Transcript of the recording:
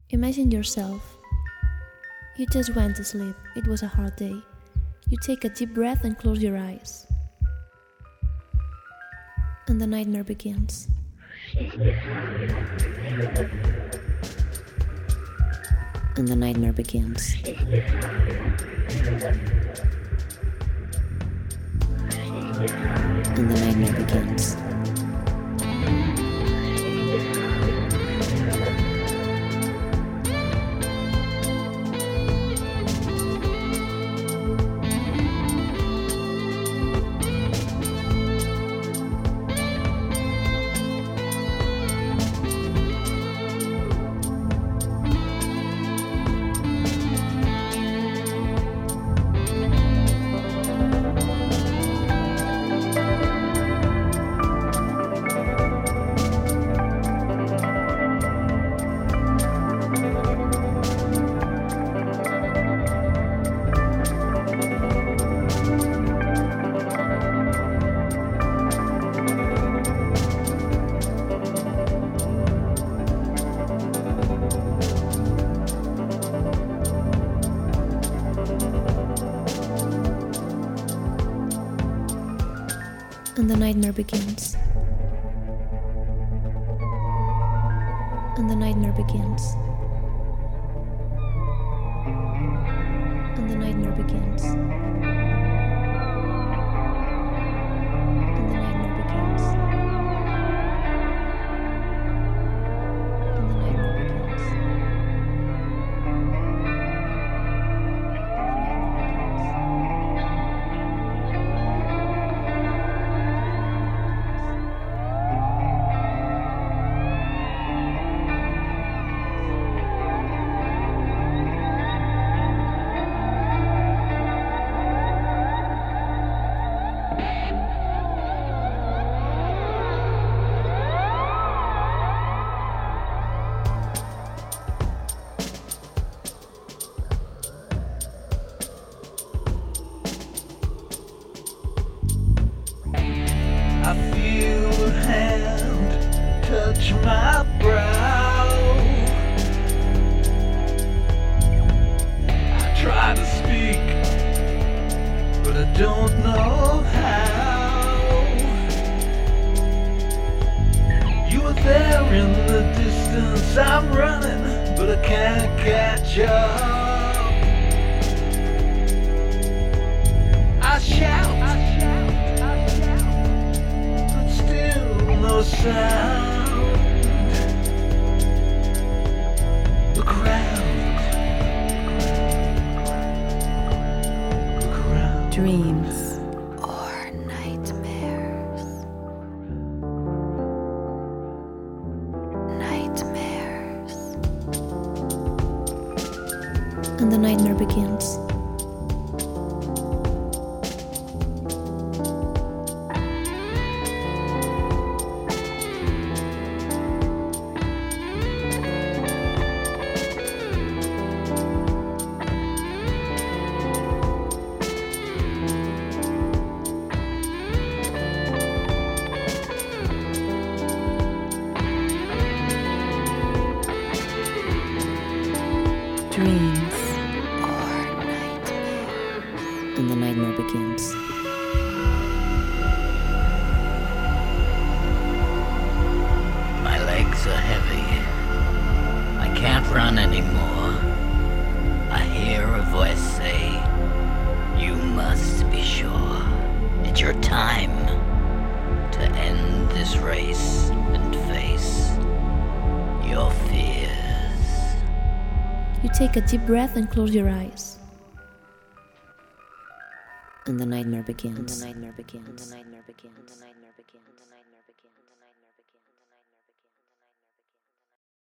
Imagine yourself. You just went to sleep. It was a hard day. You take a deep breath and close your eyes. And the nightmare begins. And the nightmare begins. And the nightmare begins. And the nightmare begins. And the nightmare begins. And the nightmare begins. And the nightmare begins. And the nightmare begins. I feel a hand touch my brow. I try to speak, but I don't know how. You are there in the distance, I'm running, but I can't catch up. I shout, no sound. Look around. Look around. Dreams or nightmares. Nightmares. And the nightmare begins. Dreams or nightmares. And the nightmare begins. My legs are heavy. I can't run anymore. I hear a voice say, "You must be sure it's your time to end this race and face your fears." You take a deep breath and close your eyes. And the nightmare begins. And the nightmare begins. And the nightmare begins. And the nightmare begins. And the nightmare begins. And the nightmare begins.